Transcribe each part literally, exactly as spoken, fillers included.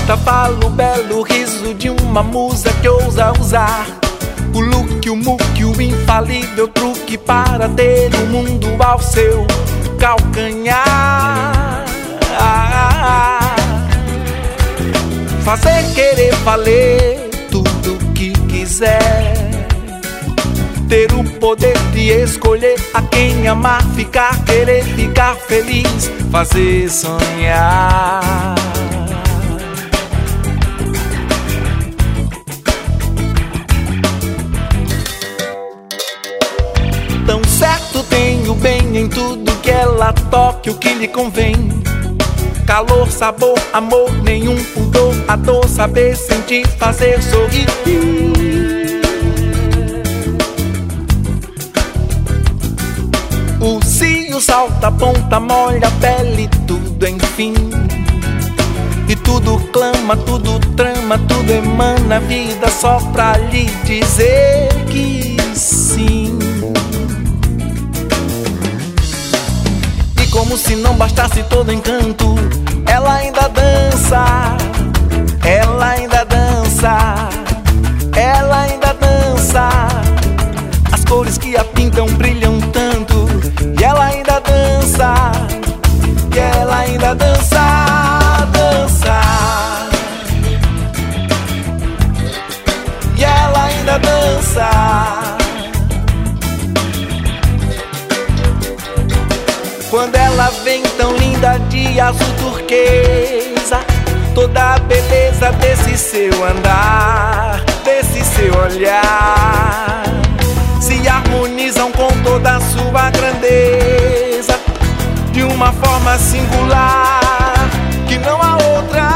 porta fala o belo riso de uma musa que ousa usar o look, o muque, o infalível truque para ter o mundo ao seu calcanhar. Fazer, querer, valer tudo que quiser, ter o poder de escolher a quem amar, ficar, querer, ficar feliz, fazer sonhar. Tão certo tem o bem em tudo que ela toque, o que lhe convém. Calor, sabor, amor, nenhum pudor, a dor, saber, sentir, fazer sorrir. O cio salta, ponta, molha a pele, tudo enfim. E tudo clama, tudo trama, tudo emana vida só pra lhe dizer que sim. E como se não bastasse todo encanto, ela ainda dança, ela ainda dança, ela ainda dança. As cores que a pintam brilham tanto, e ela ainda dança, e ela ainda dança, dança. E ela ainda dança. Quando ela vem tão linda de azul turquesa, toda a beleza desse seu andar, desse seu olhar, se harmonizam com toda a sua grandeza, de uma forma singular, que não há outra,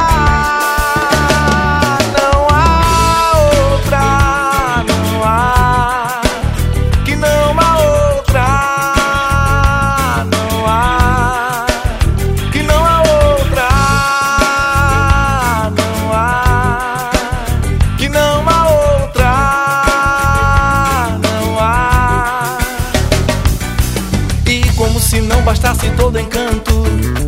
não há outra, não há, que não há outra, não há, que não há outra, não há, que não há outra, não há. E como se não bastasse todo encanto,